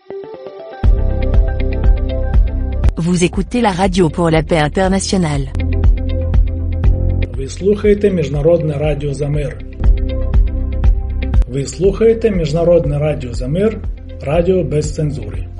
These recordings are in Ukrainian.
Vous écoutez la radio pour la paix internationale. Ви слухаєте Міжнародне радіо за мир. Ви слухаєте Міжнародне радіо за мир, радіо без цензури.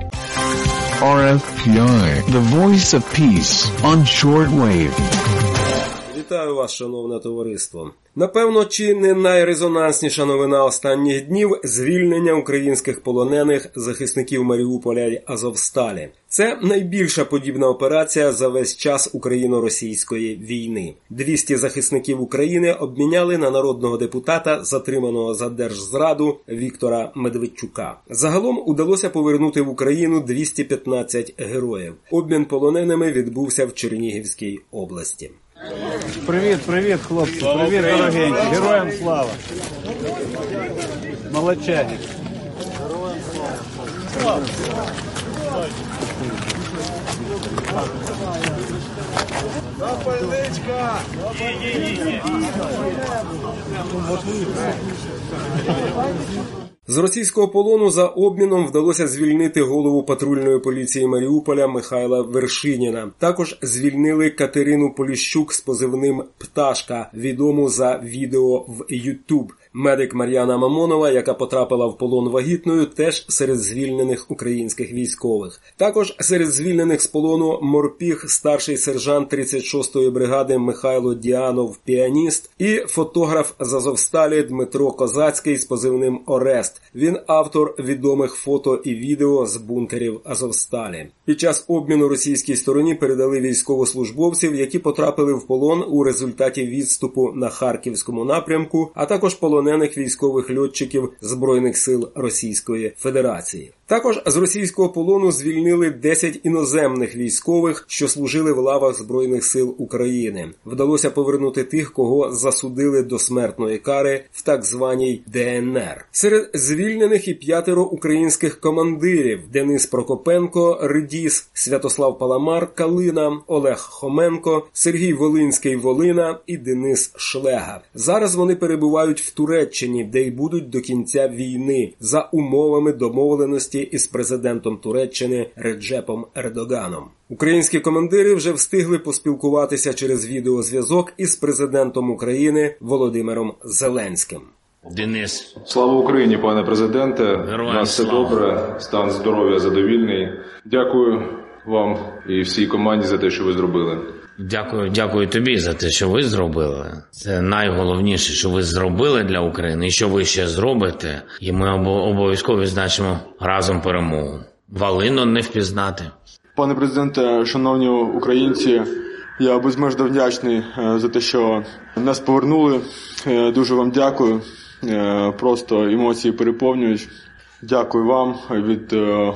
RFPI, the voice of peace on shortwave. Вітаю вас, шановне товариство. Напевно, чи не найрезонансніша новина останніх днів – звільнення українських полонених захисників Маріуполя й Азовсталі. Це найбільша подібна операція за весь час україно-російської війни. 200 захисників України обміняли на народного депутата, затриманого за держзраду Віктора Медведчука. Загалом удалося повернути в Україну 215 героїв. Обмін полоненими відбувся в Чернігівській області. Привіт, хлопці, привіт, дорогенькі, героям слава. Молодчаги. Героям слава. Запальничка! З російського полону за обміном вдалося звільнити голову патрульної поліції Маріуполя Михайла Вершиніна. Також звільнили Катерину Поліщук з позивним «Пташка», відому за відео в YouTube. Медик Мар'яна Мамонова, яка потрапила в полон вагітною, теж серед звільнених українських військових. Також серед звільнених з полону морпіг, старший сержант 36-ї бригади Михайло Діанов, піаніст, і фотограф з Азовсталі Дмитро Козацький з позивним «Орест». Він автор відомих фото і відео з бункерів Азовсталі. Під час обміну російській стороні передали військовослужбовців, які потрапили в полон у результаті відступу на Харківському напрямку, а також полонених військових льотчиків Збройних сил Російської Федерації. Також з російського полону звільнили 10 іноземних військових, що служили в лавах Збройних сил України. Вдалося повернути тих, кого засудили до смертної кари в так званій ДНР. Серед звільнених і 5 українських командирів: Денис Прокопенко, Редіс, Святослав Паламар, Калина, Олег Хоменко, Сергій Волинський, Волина і Денис Шлега. Зараз вони перебувають в Туреччині, де й будуть до кінця війни, за умовами домовленості із президентом Туреччини Реджепом Ердоганом. Українські командири вже встигли поспілкуватися через відеозв'язок із президентом України Володимиром Зеленським. Денис. Слава Україні, пане президенте. Героям у нас все слава. добре, стан здоров'я задовільний. Дякую вам і всій команді за те, що ви зробили. Дякую тобі за те, що ви зробили. Це найголовніше, що ви зробили для України і що ви ще зробите. І ми обов'язково відзначимо разом перемогу. Волину не впізнати. Пане президенте, шановні українці, я безмежно вдячний за те, що нас повернули. Дуже вам дякую. Просто емоції переповнюють. Дякую вам від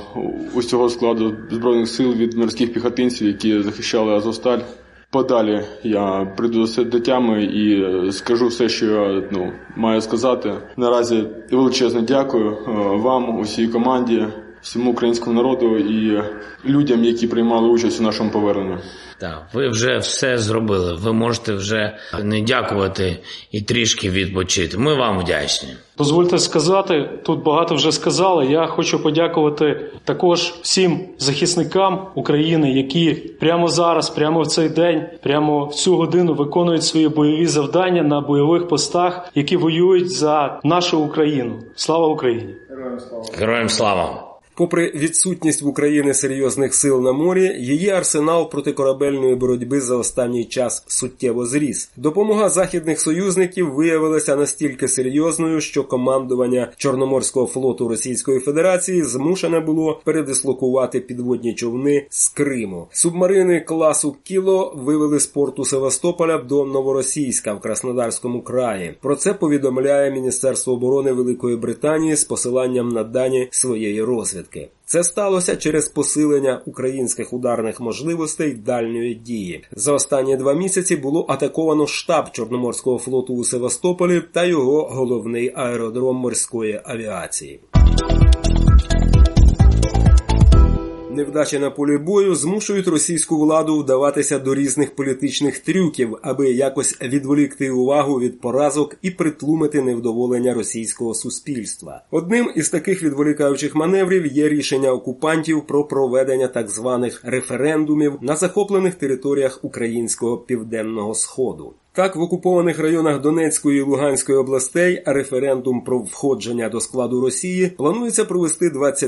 усього складу Збройних сил, від морських піхотинців, які захищали Азовсталь. Подалі я прийду до тями і скажу все, що я маю сказати. Наразі величезне дякую вам, усій команді, всьому українському народу і людям, які приймали участь у нашому поверненні. Так, ви вже все зробили. Ви можете вже не дякувати і трішки відпочити. Ми вам вдячні. Дозвольте сказати, тут багато вже сказали, я хочу подякувати також всім захисникам України, які прямо зараз, прямо в цей день, прямо в цю годину виконують свої бойові завдання на бойових постах, які воюють за нашу Україну. Слава Україні! Героям слава! Героям слава! Попри відсутність в Україні серйозних сил на морі, її арсенал протикорабельної боротьби за останній час суттєво зріс. Допомога західних союзників виявилася настільки серйозною, що командування Чорноморського флоту Російської Федерації змушене було передислокувати підводні човни з Криму. Субмарини класу «Кіло» вивели з порту Севастополя до Новоросійська в Краснодарському краї. Про це повідомляє Міністерство оборони Великої Британії з посиланням на дані своєї розвідки. Це сталося через посилення українських ударних можливостей дальньої дії. За останні 2 місяці було атаковано штаб Чорноморського флоту у Севастополі та його головний аеродром морської авіації. Невдачі на полі бою змушують російську владу вдаватися до різних політичних трюків, аби якось відволікти увагу від поразок і притлумити невдоволення російського суспільства. Одним із таких відволікаючих маневрів є рішення окупантів про проведення так званих референдумів на захоплених територіях українського Південного Сходу. Так, в окупованих районах Донецької і Луганської областей референдум про входження до складу Росії планується провести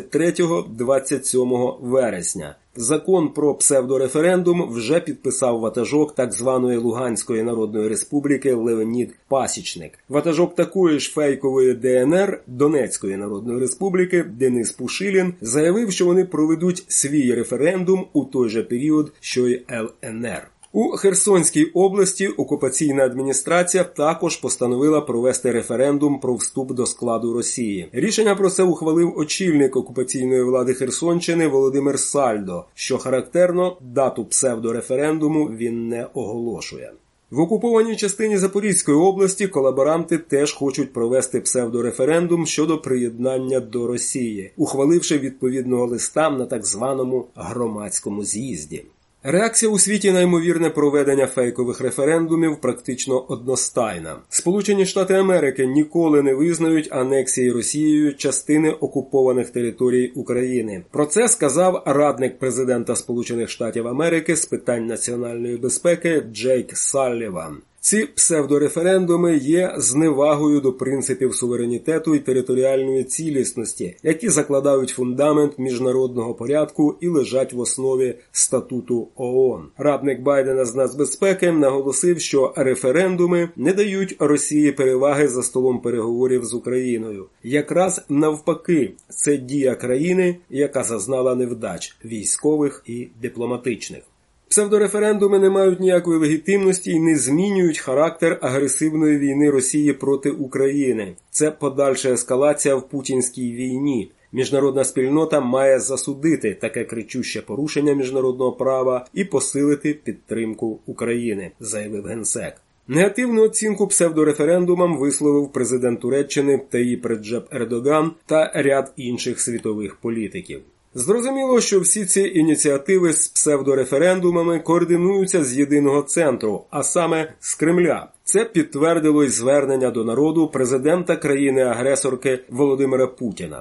23-27 вересня. Закон про псевдореферендум вже підписав ватажок так званої Луганської Народної Республіки Леонід Пасічник. Ватажок такої ж фейкової ДНР Донецької Народної Республіки Денис Пушилін заявив, що вони проведуть свій референдум у той же період, що й ЛНР. У Херсонській області окупаційна адміністрація також постановила провести референдум про вступ до складу Росії. Рішення про це ухвалив очільник окупаційної влади Херсонщини Володимир Сальдо. Що характерно, дату псевдореферендуму він не оголошує. В окупованій частині Запорізької області колаборанти теж хочуть провести псевдореферендум щодо приєднання до Росії, ухваливши відповідного листа на так званому громадському з'їзді. Реакція у світі на ймовірне проведення фейкових референдумів практично одностайна. Сполучені Штати Америки ніколи не визнають анексії Росією частини окупованих територій України. Про це сказав радник президента Сполучених Штатів Америки з питань національної безпеки Джейк Салліван. Ці псевдореферендуми є зневагою до принципів суверенітету і територіальної цілісності, які закладають фундамент міжнародного порядку і лежать в основі статуту ООН. Радник Байдена з нацбезпеки наголосив, що референдуми не дають Росії переваги за столом переговорів з Україною. Якраз навпаки, це дія країни, яка зазнала невдач військових і дипломатичних. Псевдореферендуми не мають ніякої легітимності і не змінюють характер агресивної війни Росії проти України. Це подальша ескалація в путінській війні. Міжнародна спільнота має засудити таке кричуще порушення міжнародного права і посилити підтримку України, заявив генсек. Негативну оцінку псевдореферендумам висловив президент Туреччини Таїп Реджеп Ердоган та ряд інших світових політиків. Зрозуміло, що всі ці ініціативи з псевдореферендумами координуються з єдиного центру, а саме з Кремля. Це підтвердило й звернення до народу президента країни-агресорки Володимира Путіна.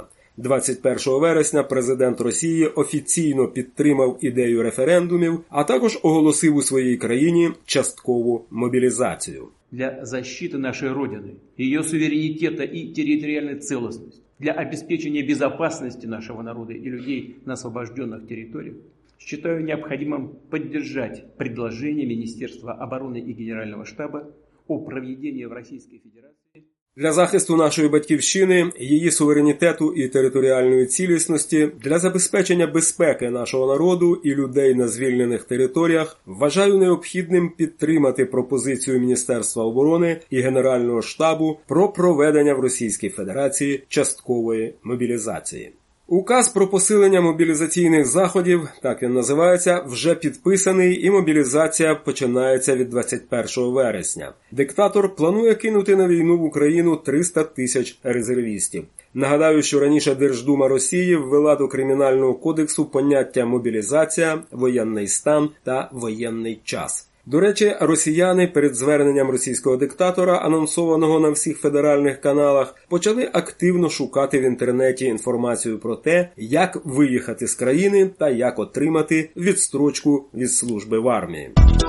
21 вересня президент Росії офіційно підтримав ідею референдумів, а також оголосив у своїй країні часткову мобілізацію. Для защиты нашей Родины, ее суверенитета и территориальной целостности, для обеспечения безопасности нашего народа и людей на освобожденных территориях, считаю необходимым поддержать предложение Министерства обороны и Генерального штаба о проведении в Российской Федерации. Для захисту нашої батьківщини, її суверенітету і територіальної цілісності, для забезпечення безпеки нашого народу і людей на звільнених територіях, вважаю необхідним підтримати пропозицію Міністерства оборони і Генерального штабу про проведення в Російській Федерації часткової мобілізації. Указ про посилення мобілізаційних заходів, так він називається, вже підписаний і мобілізація починається від 21 вересня. Диктатор планує кинути на війну в Україну 300 тисяч резервістів. Нагадаю, що раніше Держдума Росії ввела до Кримінального кодексу поняття мобілізація, воєнний стан та воєнний час. До речі, росіяни перед зверненням російського диктатора, анонсованого на всіх федеральних каналах, почали активно шукати в інтернеті інформацію про те, як виїхати з країни та як отримати відстрочку від служби в армії.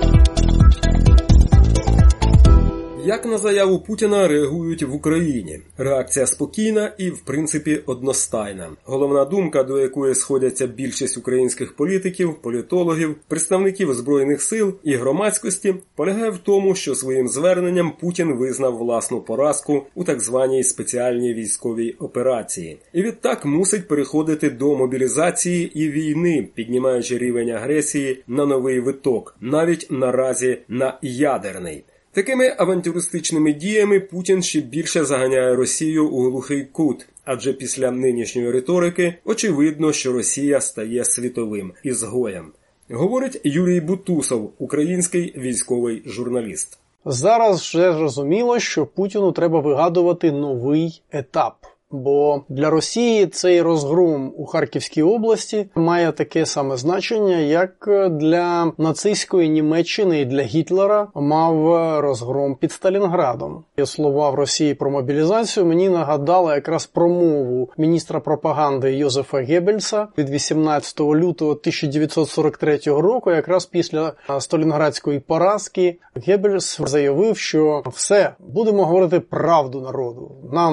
Як на заяву Путіна реагують в Україні? Реакція спокійна і, в принципі, одностайна. Головна думка, до якої сходяться більшість українських політиків, політологів, представників Збройних сил і громадськості, полягає в тому, що своїм зверненням Путін визнав власну поразку у так званій спеціальній військовій операції. І відтак мусить переходити до мобілізації і війни, піднімаючи рівень агресії на новий виток, навіть наразі на ядерний. Такими авантюристичними діями Путін ще більше заганяє Росію у глухий кут, адже після нинішньої риторики очевидно, що Росія стає світовим ізгоєм. Говорить Юрій Бутусов, український військовий журналіст. Зараз вже зрозуміло, що Путіну треба вигадувати новий етап. Бо для Росії цей розгром у Харківській області має таке саме значення, як для нацистської Німеччини і для Гітлера мав розгром під Сталінградом. Слова в Росії про мобілізацію мені нагадали якраз промову міністра пропаганди Йозефа Геббельса від 18 лютого 1943 року, якраз після Сталінградської поразки. Геббельс заявив, що все, будемо говорити правду народу.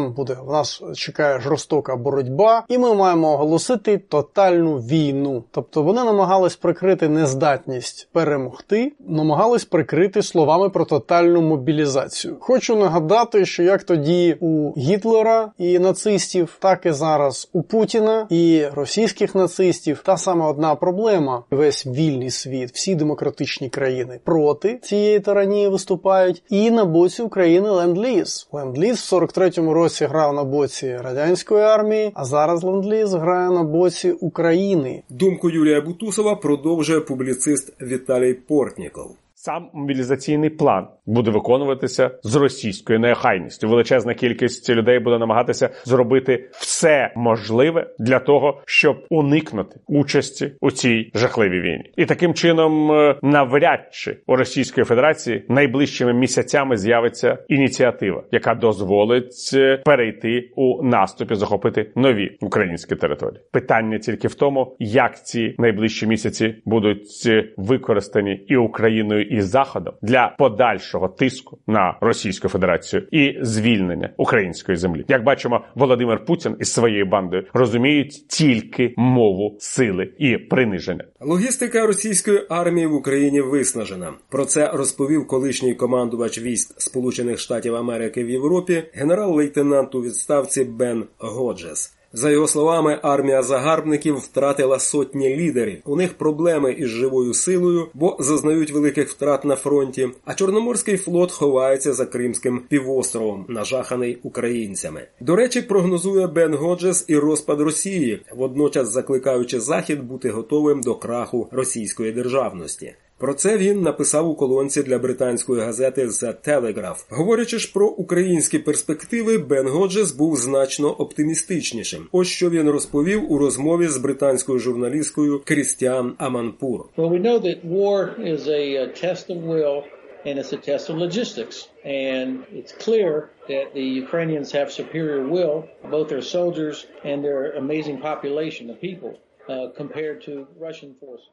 Нас чекає жорстока боротьба, і ми маємо оголосити тотальну війну. Тобто вони намагались прикрити нездатність перемогти, намагались прикрити словами про тотальну мобілізацію. Хочу нагадати, що як тоді у Гітлера і нацистів, так і зараз у Путіна і російських нацистів та саме одна проблема. Весь вільний світ, всі демократичні країни проти цієї тиранії виступають, і на боці України ленд-ліз. Ленд-ліз в 43-му році грав на боці радянської армії, а зараз ленд-ліз грає на боці України. Думку Юрія Бутусова продовжує публіцист Віталій Портніков. Сам мобілізаційний план буде виконуватися з російською неохайністю. Величезна кількість людей буде намагатися зробити все можливе для того, щоб уникнути участі у цій жахливій війні. І таким чином, навряд чи у Російської Федерації найближчими місяцями з'явиться ініціатива, яка дозволить перейти у наступ і захопити нові українські території. Питання тільки в тому, як ці найближчі місяці будуть використані і Україною, і Заходом для подальшого тиску на Російську Федерацію і звільнення української землі. Як бачимо, Володимир Путін із своєю бандою розуміють тільки мову сили і приниження. Логістика російської армії в Україні виснажена. Про це розповів колишній командувач військ Сполучених Штатів Америки в Європі генерал-лейтенант у відставці Бен Годжес. За його словами, армія загарбників втратила сотні лідерів. У них проблеми із живою силою, бо зазнають великих втрат на фронті, а Чорноморський флот ховається за Кримським півостровом, нажаханий українцями. До речі, прогнозує Бен Годжес і розпад Росії, водночас закликаючи Захід бути готовим до краху російської державності. Про це він написав у колонці для британської газети The Telegraph. Говорячи ж про українські перспективи, Бен Годжес був значно оптимістичнішим. Ось що він розповів у розмові з британською журналісткою Крістіан Аманпур. Well, we know that war is a test of will and it's a test of logistics. And it's clear that the Ukrainians have superior will, both their soldiers and their amazing population of people, compared to Russian forces.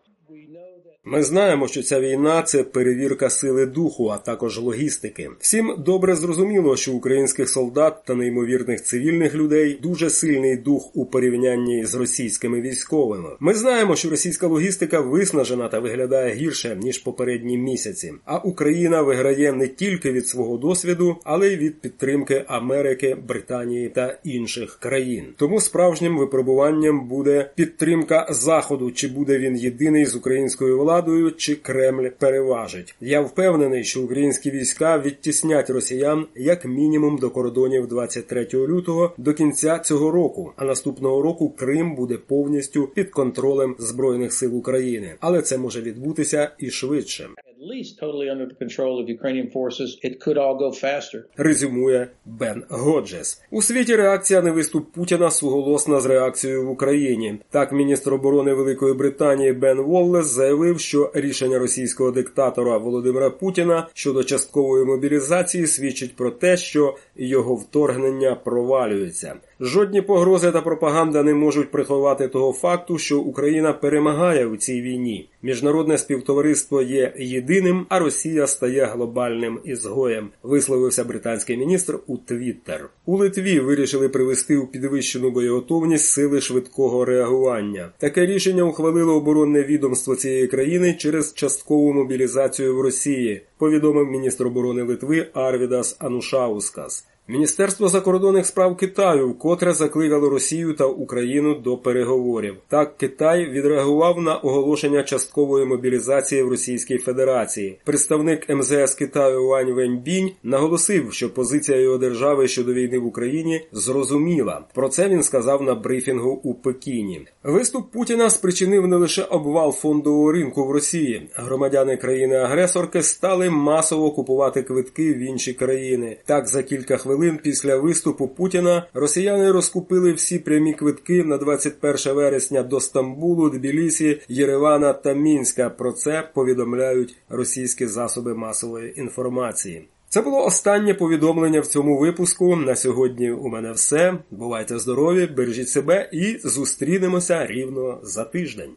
Ми знаємо, що ця війна – це перевірка сили духу, а також логістики. Всім добре зрозуміло, що українських солдат та неймовірних цивільних людей дуже сильний дух у порівнянні з російськими військовими. Ми знаємо, що російська логістика виснажена та виглядає гірше, ніж попередні місяці. А Україна виграє не тільки від свого досвіду, але й від підтримки Америки, Британії та інших країн. Тому справжнім випробуванням буде підтримка Заходу, чи буде він єдиний з українською владою, чи Кремль переважить. Я впевнений, що українські війська відтіснять росіян як мінімум до кордонів 23 лютого до кінця цього року, а наступного року Крим буде повністю під контролем Збройних сил України. Але це може відбутися і швидше. Резюмує Бен Годжес. У світі реакція на виступ Путіна суголосна з реакцією в Україні. Так, міністр оборони Великої Британії Бен Воллес заявив, що рішення російського диктатора Володимира Путіна щодо часткової мобілізації свідчить про те, що його вторгнення провалюється. Жодні погрози та пропаганда не можуть приховати того факту, що Україна перемагає у цій війні. Міжнародне співтовариство є єдиним, а Росія стає глобальним ізгоєм, висловився британський міністр у Твіттер. У Литві вирішили привести у підвищену боєготовність сили швидкого реагування. Таке рішення ухвалило оборонне відомство цієї країни через часткову мобілізацію в Росії, повідомив міністр оборони Литви Арвідас Анушаускас. Міністерство закордонних справ Китаю вкотре закликало Росію та Україну до переговорів. Так, Китай відреагував на оголошення часткової мобілізації в Російській Федерації. Представник МЗС Китаю Вань Веньбінь наголосив, що позиція його держави щодо війни в Україні зрозуміла. Про це він сказав на брифінгу у Пекіні. Виступ Путіна спричинив не лише обвал фондового ринку в Росії. Громадяни країни-агресорки стали масово купувати квитки в інші країни. Так, за кілька хвилин хвилин після виступу Путіна росіяни розкупили всі прямі квитки на 21 вересня до Стамбулу, Тбілісі, Єревана та Мінська. Про це повідомляють російські засоби масової інформації. Це було останнє повідомлення в цьому випуску. На сьогодні у мене все. Бувайте здорові, бережіть себе і зустрінемося рівно за тиждень.